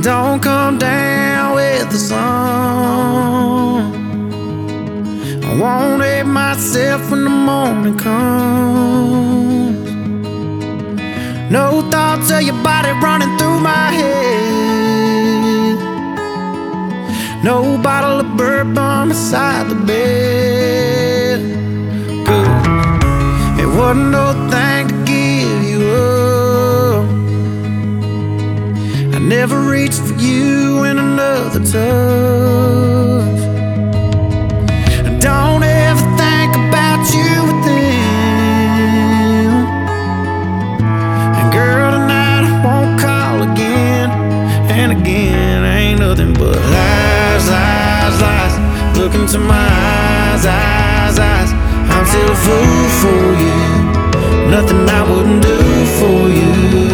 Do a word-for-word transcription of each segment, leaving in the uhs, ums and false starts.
don't come down with the sun. I won't hate myself when the morning comes. No thoughts of your body running through my head. No bottle of bourbon beside the bed. Good. It wasn't no thing to give you up. I never reached for you in another touch. Don't ever think about you with them. And girl, tonight I won't call again. And again, ain't nothing but lies, lies, lies. Look into my eyes, eyes, eyes. I'm still a fool for you. Nothing I wouldn't do for you.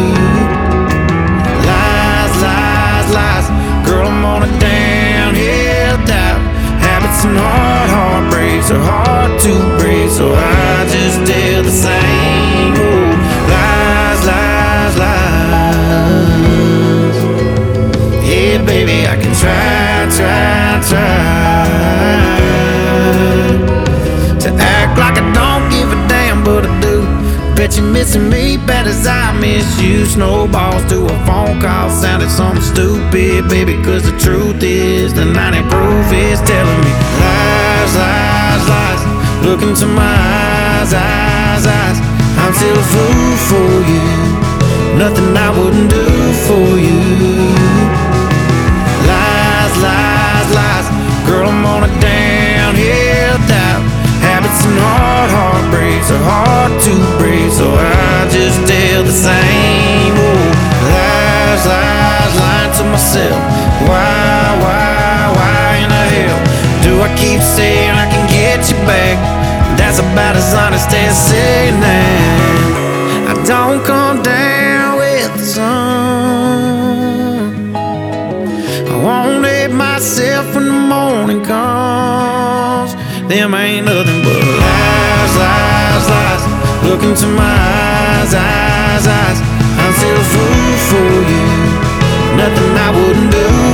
Lies, lies, lies. Girl, I'm on a downhill dive. Habits and hard heartbreaks are hard to break, so I just tell the same old lies, lies, lies. Yeah, baby, I can try, try, try to act like I don't give a damn, but I do. Bet you're missing me bad as I miss you. Snowballs to a phone call sounded something stupid, baby, cause the truth is the ninety proof is telling me lies, lies, lies. Look into my eyes, eyes, eyes. I'm still a fool for you. Nothing I wouldn't do for you. Lies, lies, lies. Girl, I'm on a downhill dive. Habits and hard heartbreaks are hard to break, so I just tell the same old lies, lies, lying to myself. Why, why, why in the hell do I keep saying I can get you back? That's about as honest as saying that I don't come down with the sun. I won't hate myself when the morning comes. Them ain't nothing but lies, lies, lies. Look into my eyes, eyes, eyes. I'm still a fool for you. Nothing I wouldn't do